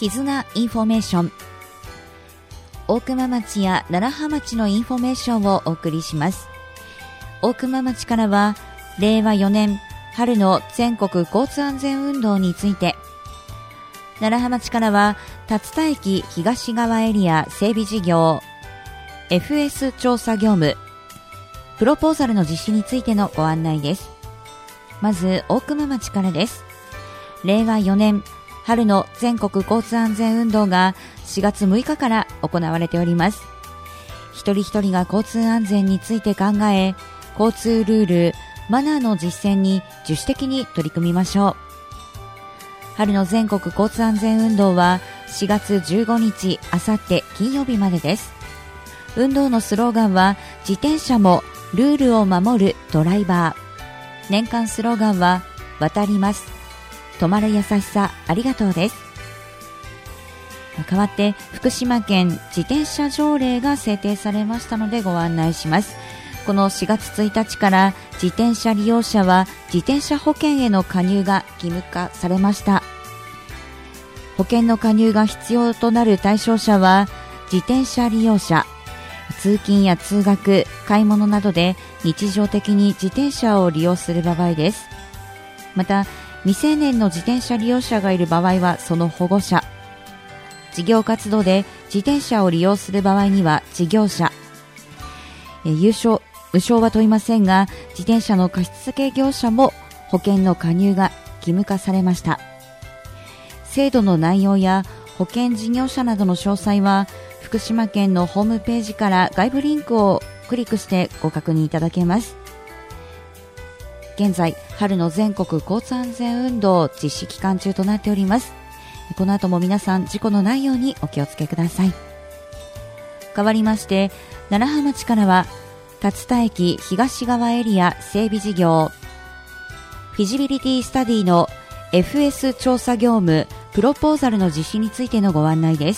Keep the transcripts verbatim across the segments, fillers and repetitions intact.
絆インフォメーション。大熊町や楢葉町のインフォメーションをお送りします。大熊町からはれいわよねん春の全国交通安全運動について、楢葉町からは竜田駅東側エリア整備事業 エフエス 調査業務プロポーザルの実施についてのご案内です。まず大熊町からです。れいわよねん春の全国交通安全運動がしがつむいかから行われております。一人一人が交通安全について考え、交通ルール、マナーの実践に自主的に取り組みましょう。春の全国交通安全運動はしがつじゅうごにち、あさって金曜日までです。運動のスローガンは、自転車もルールを守るドライバー。年間スローガンは、渡ります。止まる優しさありがとうです。代わって福島県自転車条例が制定されましたのでご案内します。このしがつついたちから自転車利用者は自転車保険への加入が義務化されました。保険の加入が必要となる対象者は自転車利用者、通勤や通学、買い物などで日常的に自転車を利用する場合です。また未成年の自転車利用者がいる場合はその保護者、事業活動で自転車を利用する場合には事業者、えー、有償無償は問いませんが、自転車の貸付業者も保険の加入が義務化されました。制度の内容や保険事業者などの詳細は福島県のホームページから外部リンクをクリックしてご確認いただけます。現在春の全国交通安全運動実施期間中となっております。この後も皆さん事故のないようにお気をつけください。変わりまして楢葉町からは竜田駅東側エリア整備事業フィジビリティスタディの エフエス 調査業務プロポーザルの実施についてのご案内です。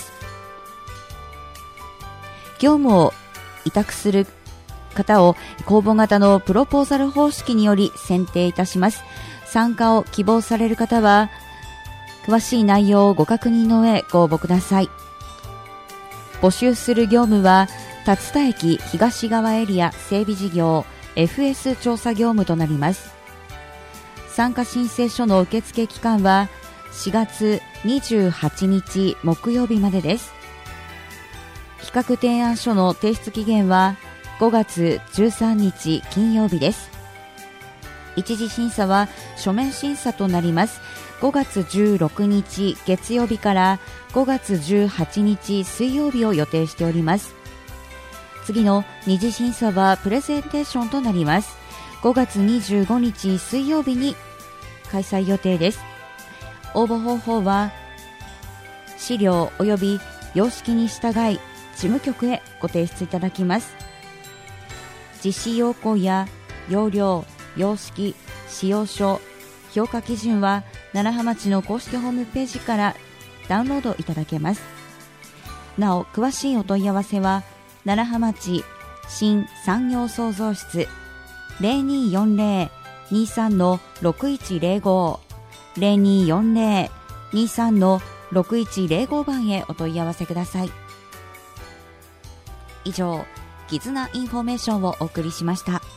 業務を委託する方を公募型のプロポーザル方式により選定いたします。参加を希望される方は詳しい内容をご確認の上ご応募ください。募集する業務は竜田駅東側エリア整備事業 エフエス 調査業務となります。参加申請書の受付期間はしがつにじゅうはちにち木曜日までです。企画提案書の提出期限はごがつじゅうさんにち金曜日です。一次審査は書面審査となります。ごがつじゅうろくにち月曜日からごがつじゅうはちにち水曜日を予定しております。次の二次審査はプレゼンテーションとなります。ごがつにじゅうごにち水曜日に開催予定です。応募方法は資料及び様式に従い事務局へご提出いただきます。実施要項や要領、様式、使用書、評価基準は楢葉町の公式ホームページからダウンロードいただけます。なお詳しいお問い合わせは楢葉町新産業創造室 ゼロにーよんゼロ にーさん ろくいちゼロご ゼロにーよんゼロ にーさん ろくいちゼロご 番へお問い合わせください。以上、絆インフォメーションをお送りしました。